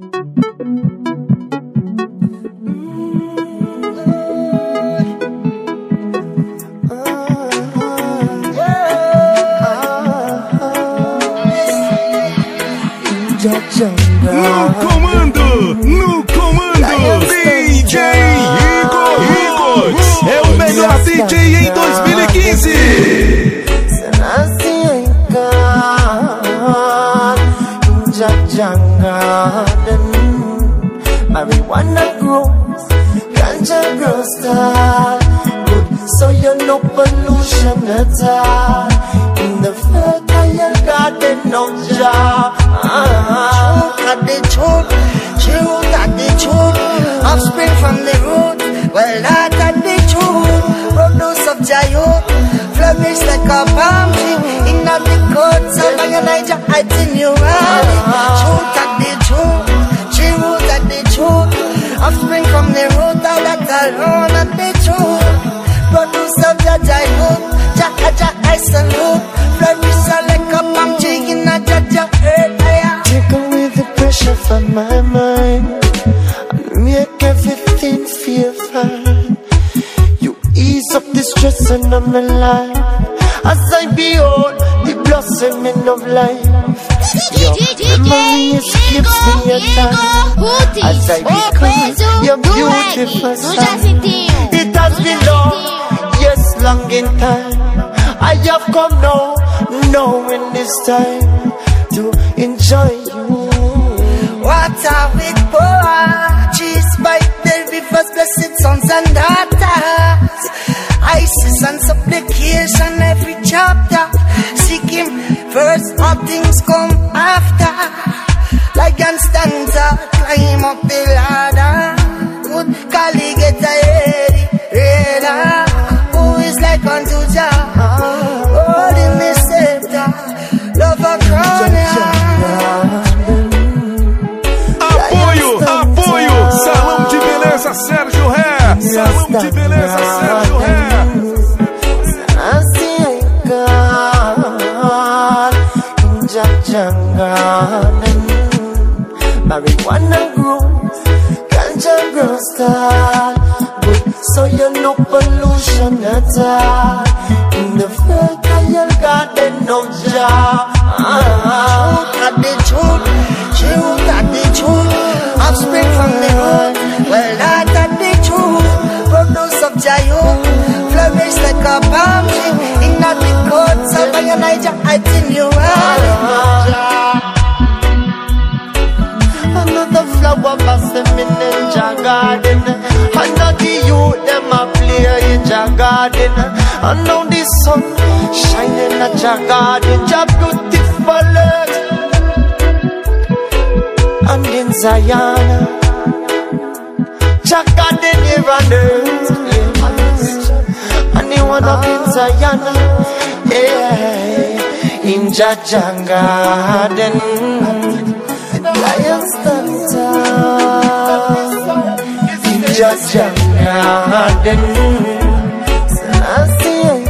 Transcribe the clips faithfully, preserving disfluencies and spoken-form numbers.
No comando, no comando, D J Igor Records é o melhor D J em dois mil e quinze. Marijuana grows, ganja grows tall. Good, so you no pollution at all. In the fertile garden of Jah. Truth at the truth, truth at the truth. Offspring from the root, well that at the truth. Produce of Jah youth, flourish like a palm tree. In the courts of Niger, I tell you right. Truth at the truth, truth at the truth. Offspring from the root, all that alone at the truth. Produce of Jah Jah youth, Jah Jah I salute. Flourish like a palm tree in a Jah Jah earth. Take away the pressure from my mind and make everything feel fine. You ease up the stress and I'm alive as I behold the blossoming of life. Your memory escapes me at times as I become your beautiful son. It has been long, yes, long in time. I have come now, knowing this time to enjoy you. Water with power, trees by the rivers, blessed sons and daughters. Isis and supplication every chapter. Seek him first, all things come after. Like and stanza, climb up the ladder. Good Kali get a heady who is like unto Jah, holding the scepter, love a crown. Apoio, apoio, Salão de Beleza Sérgio Ré, Salão de Beleza Sérgio Ré. Marijuana grows, ganja grows tall. Good, so you no pollution at all. In the fertile garden of Jah. Truth at the truth, truth at the truth. Offspring from the root, well that at the truth. Produce of Jah youth, flourish like a palm tree. In the courts of Niger, I tell you right. Another flower blossom in Jah garden. I know the youth them a play in Jah garden. I know the sun shining at Jah garden. Jah beautiful earth. And in Zion, Jah garden here on earth. And the one up in Zion, yeah, in Jah Jah garden. Lions stand tall in Jah Jah garden. Selassie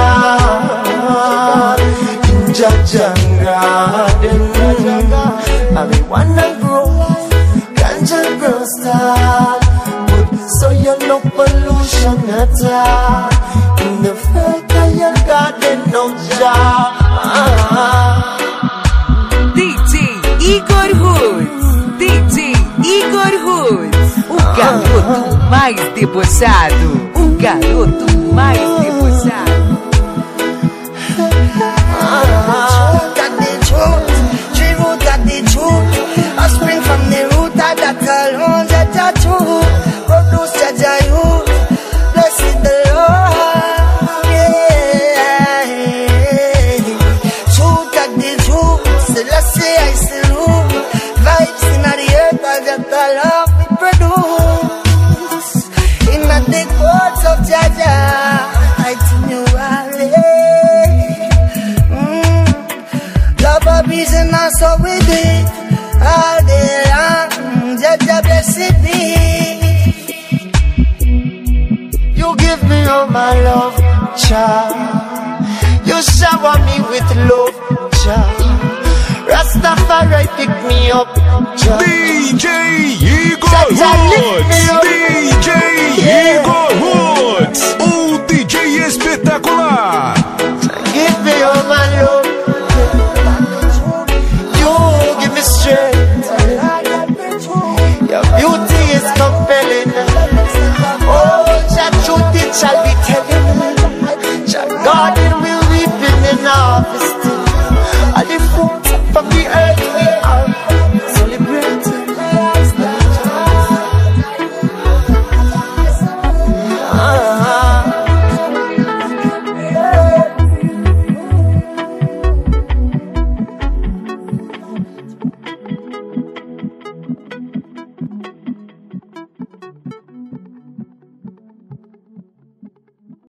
in Jah Jah garden. Marijuana grows, ganja grows tall. Good, so you no pollution at all. In the fertile garden of Jah. Igor Roots, D J Igor Roots, o garoto mais debochado, o garoto mais debochado. Truth at the truth, tree root at the truth. I spring from the root of that alone, Jah Jah truth. Produce Jah Jah youth, blessed the Lord, yeah. Truth at the truth, Selassie I salute. Vibes in the earth, I got the love we produce. In the courts of Jah Jah, I tell you mm. Love a reason, and so we do it all day long. Jah Jah blessed be. You give me all my love, child. You shower me with love, child. Rastafari pick me up. D J Igor Woods, D J Igor Woods, o D J espetacular.